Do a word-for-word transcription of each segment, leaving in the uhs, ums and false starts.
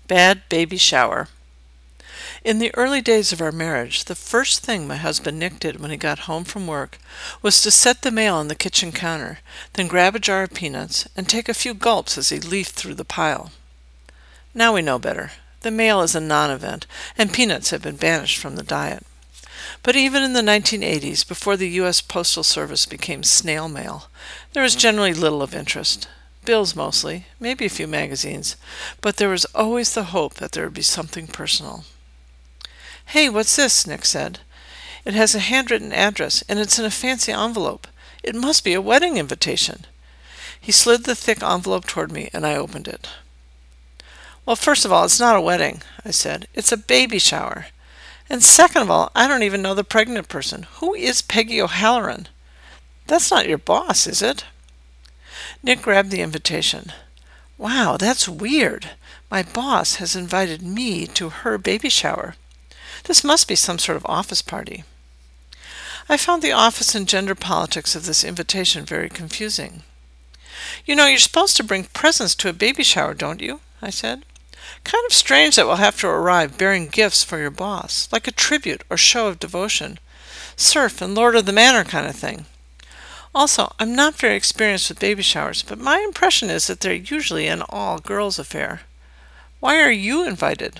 Bad baby shower. In the early days of our marriage, the first thing my husband Nick did when he got home from work was to set the mail on the kitchen counter, then grab a jar of peanuts and take a few gulps as he leafed through the pile. Now we know better. The mail is a non-event, and peanuts have been banished from the diet. But even in the nineteen eighties, before the U S Postal Service became snail mail, there was generally little of interest. Bills mostly, maybe a few magazines, but there was always the hope that there would be something personal. "Hey, what's this?" Nick said. "It has a handwritten address, and it's in a fancy envelope. It must be a wedding invitation." He slid the thick envelope toward me, and I opened it. "Well, first of all, it's not a wedding," I said. "It's a baby shower. And second of all, I don't even know the pregnant person. Who is Peggy O'Halloran? That's not your boss, is it?" Nick grabbed the invitation. "Wow, that's weird. My boss has invited me to her baby shower. This must be some sort of office party." I found the office and gender politics of this invitation very confusing. "You know, you're supposed to bring presents to a baby shower, don't you?" I said. "Kind of strange that we'll have to arrive bearing gifts for your boss, like a tribute or show of devotion. Serf and lord of the manor kind of thing. Also, I'm not very experienced with baby showers, but my impression is that they're usually an all-girls affair. Why are you invited?"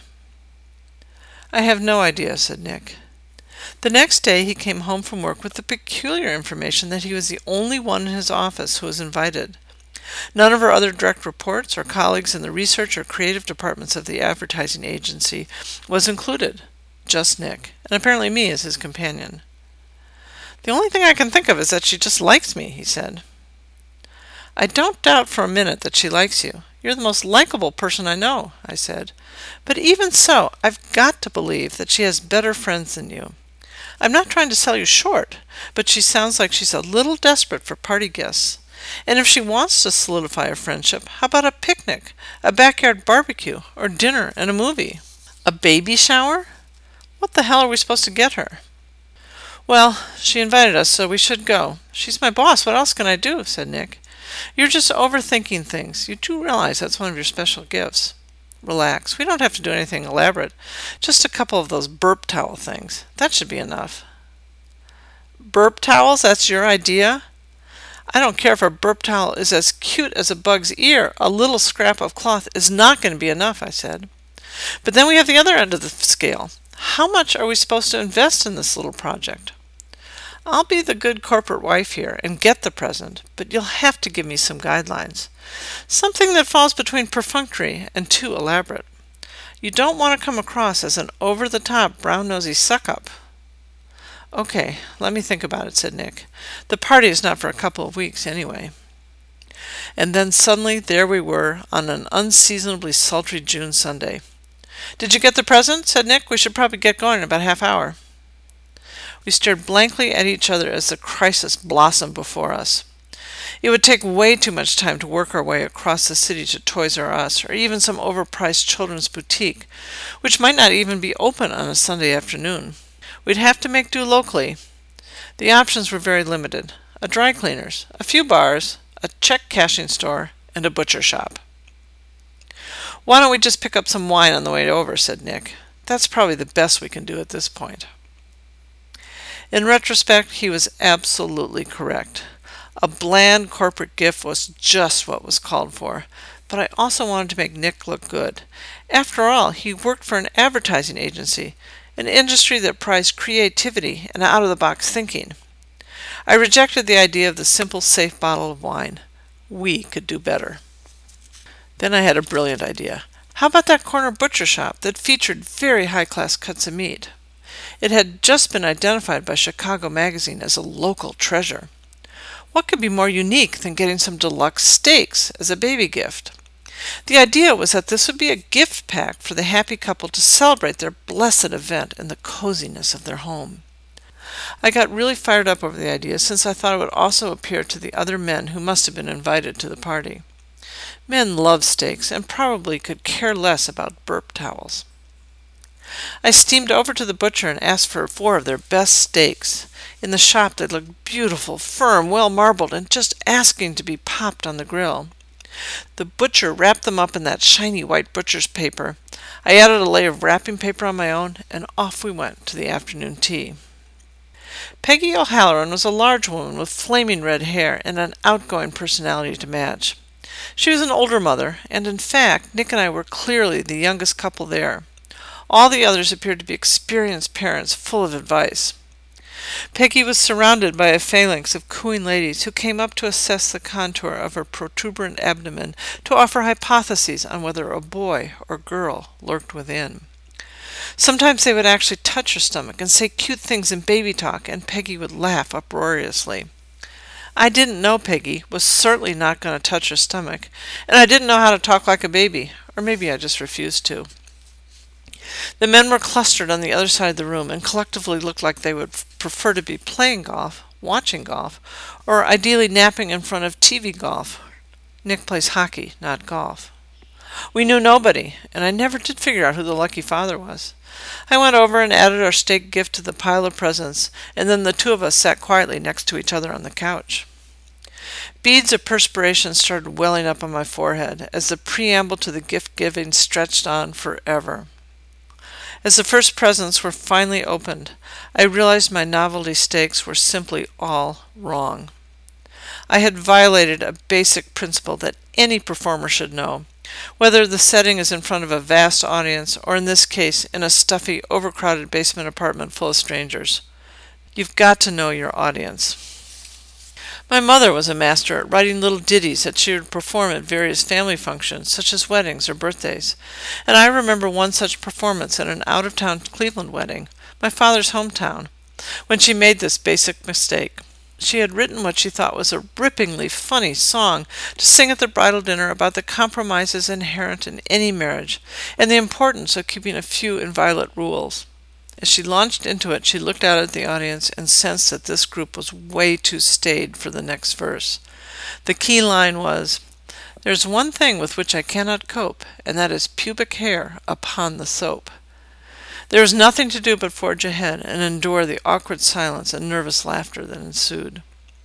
"I have no idea," said Nick. The next day he came home from work with the peculiar information that he was the only one in his office who was invited. None of our other direct reports or colleagues in the research or creative departments of the advertising agency was included. Just Nick, and apparently me as his companion. "The only thing I can think of is that she just likes me," he said. "I don't doubt for a minute that she likes you. You're the most likable person I know," I said. "But even so, I've got to believe that she has better friends than you. I'm not trying to sell you short, but she sounds like she's a little desperate for party guests. And if she wants to solidify a friendship, how about a picnic, a backyard barbecue, or dinner and a movie? A baby shower? What the hell are we supposed to get her?" "Well, she invited us, so we should go. She's my boss. What else can I do?" said Nick. "You're just overthinking things. You do realize that's one of your special gifts. Relax. We don't have to do anything elaborate. Just a couple of those burp towel things. That should be enough." "Burp towels? That's your idea?" "I don't care if a burp towel is as cute as a bug's ear. A little scrap of cloth is not going to be enough," I said. "But then we have the other end of the scale. How much are we supposed to invest in this little project? I'll be the good corporate wife here and get the present, but you'll have to give me some guidelines. Something that falls between perfunctory and too elaborate. You don't want to come across as an over-the-top, brown-nosy suck-up." "Okay, let me think about it," said Nick. "The party is not for a couple of weeks anyway." And then suddenly there we were on an unseasonably sultry June Sunday. "Did you get the present?" said Nick. "We should probably get going in about a half hour." We stared blankly at each other as the crisis blossomed before us. It would take way too much time to work our way across the city to Toys R Us or even some overpriced children's boutique, which might not even be open on a Sunday afternoon. We'd have to make do locally. The options were very limited. A dry cleaner's, a few bars, a check cashing store, and a butcher shop. "Why don't we just pick up some wine on the way over?" said Nick. "That's probably the best we can do at this point." In retrospect, he was absolutely correct. A bland corporate gift was just what was called for, but I also wanted to make Nick look good. After all, he worked for an advertising agency, an industry that prized creativity and out-of-the-box thinking. I rejected the idea of the simple, safe bottle of wine. We could do better. Then I had a brilliant idea. How about that corner butcher shop that featured very high-class cuts of meat? It had just been identified by Chicago Magazine as a local treasure. What could be more unique than getting some deluxe steaks as a baby gift? The idea was that this would be a gift pack for the happy couple to celebrate their blessed event in the coziness of their home. I got really fired up over the idea, since I thought it would also appeal to the other men who must have been invited to the party. Men love steaks and probably could care less about burp towels. I steamed over to the butcher and asked for four of their best steaks. In the shop they looked beautiful, firm, well marbled, and just asking to be popped on the grill. The butcher wrapped them up in that shiny white butcher's paper. I added a layer of wrapping paper on my own, and off we went to the afternoon tea. Peggy O'Halloran was a large woman with flaming red hair and an outgoing personality to match. She was an older mother, and in fact, Nick and I were clearly the youngest couple there. All the others appeared to be experienced parents full of advice. Peggy was surrounded by a phalanx of cooing ladies who came up to assess the contour of her protuberant abdomen to offer hypotheses on whether a boy or girl lurked within. Sometimes they would actually touch her stomach and say cute things in baby talk, and Peggy would laugh uproariously. I didn't know Peggy was certainly not going to touch her stomach, and I didn't know how to talk like a baby, or maybe I just refused to. The men were clustered on the other side of the room and collectively looked like they would prefer to be playing golf, watching golf, or ideally napping in front of T V golf. Nick plays hockey, not golf. We knew nobody, and I never did figure out who the lucky father was. I went over and added our steak gift to the pile of presents, and then the two of us sat quietly next to each other on the couch. Beads of perspiration started welling up on my forehead as the preamble to the gift-giving stretched on forever. As the first presents were finally opened, I realized my novelty steaks were simply all wrong. I had violated a basic principle that any performer should know, whether the setting is in front of a vast audience or in this case in a stuffy, overcrowded basement apartment full of strangers. You've got to know your audience. My mother was a master at writing little ditties that she would perform at various family functions, such as weddings or birthdays, and I remember one such performance at an out-of-town Cleveland wedding, my father's hometown, when she made this basic mistake. She had written what she thought was a ripplingly funny song to sing at the bridal dinner about the compromises inherent in any marriage and the importance of keeping a few inviolate rules. As she launched into it, she looked out at the audience and sensed that this group was way too staid for the next verse. The key line was, "There's one thing with which I cannot cope, and that is pubic hair upon the soap." There was nothing to do but forge ahead and endure the awkward silence and nervous laughter that ensued.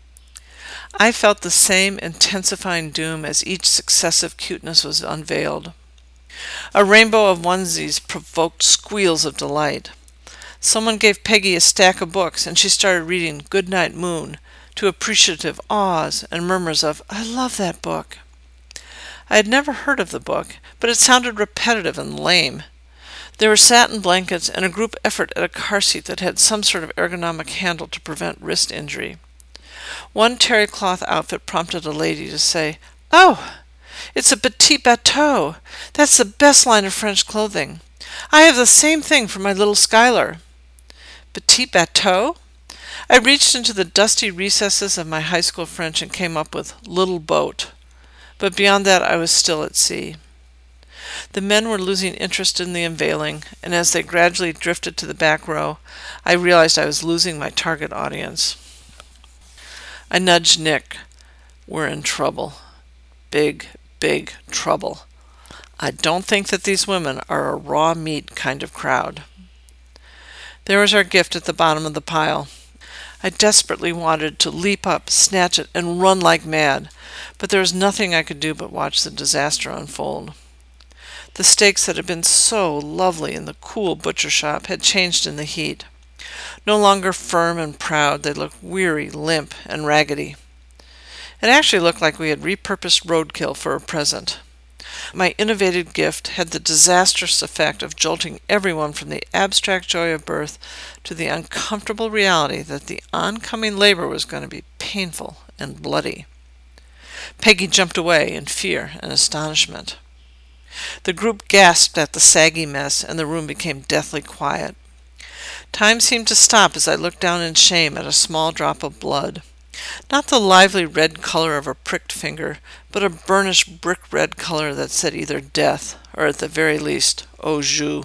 I felt the same intensifying doom as each successive cuteness was unveiled. A rainbow of onesies provoked squeals of delight. Someone gave Peggy a stack of books, and she started reading Goodnight Moon, to appreciative ahs and murmurs of, "I love that book." I had never heard of the book, but it sounded repetitive and lame. There were satin blankets and a group effort at a car seat that had some sort of ergonomic handle to prevent wrist injury. One terry cloth outfit prompted a lady to say, "Oh, it's a petit bateau. That's the best line of French clothing. I have the same thing for my little Skylar." Petit bateau? I reached into the dusty recesses of my high school French and came up with little boat. But beyond that, I was still at sea. The men were losing interest in the unveiling, and as they gradually drifted to the back row, I realized I was losing my target audience. I nudged Nick. We're in trouble. Big, big trouble. I don't think that these women are a raw meat kind of crowd. There was our gift at the bottom of the pile. I desperately wanted to leap up, snatch it, and run like mad, but there was nothing I could do but watch the disaster unfold. The steaks that had been so lovely in the cool butcher shop had changed in the heat. No longer firm and proud, they looked weary, limp, and raggedy. It actually looked like we had repurposed roadkill for a present. My innovative gift had the disastrous effect of jolting everyone from the abstract joy of birth to the uncomfortable reality that the oncoming labor was going to be painful and bloody. Peggy jumped away in fear and astonishment. The group gasped at the saggy mess, and the room became deathly quiet. Time seemed to stop as I looked down in shame at a small drop of blood. Not the lively red color of a pricked finger, but a burnished brick-red color that said either death or at the very least, au jus.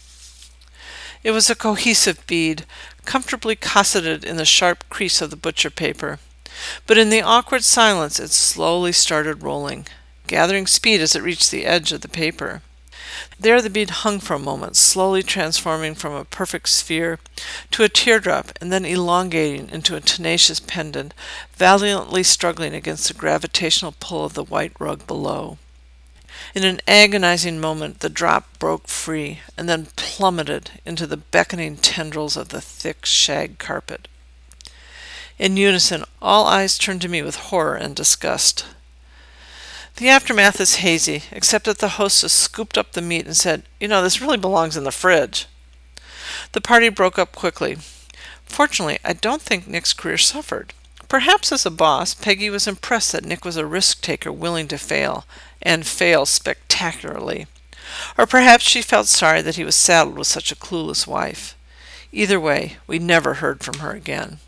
It was a cohesive bead, comfortably cosseted in the sharp crease of the butcher paper. But in the awkward silence it slowly started rolling, gathering speed as it reached the edge of the paper. There the bead hung for a moment, slowly transforming from a perfect sphere to a teardrop, and then elongating into a tenacious pendant, valiantly struggling against the gravitational pull of the white rug below. In an agonizing moment, the drop broke free, and then plummeted into the beckoning tendrils of the thick shag carpet. In unison, all eyes turned to me with horror and disgust. The aftermath is hazy, except that the hostess scooped up the meat and said, "You know, this really belongs in the fridge." The party broke up quickly. Fortunately, I don't think Nick's career suffered. Perhaps as a boss, Peggy was impressed that Nick was a risk-taker willing to fail, and fail spectacularly. Or perhaps she felt sorry that he was saddled with such a clueless wife. Either way, we never heard from her again.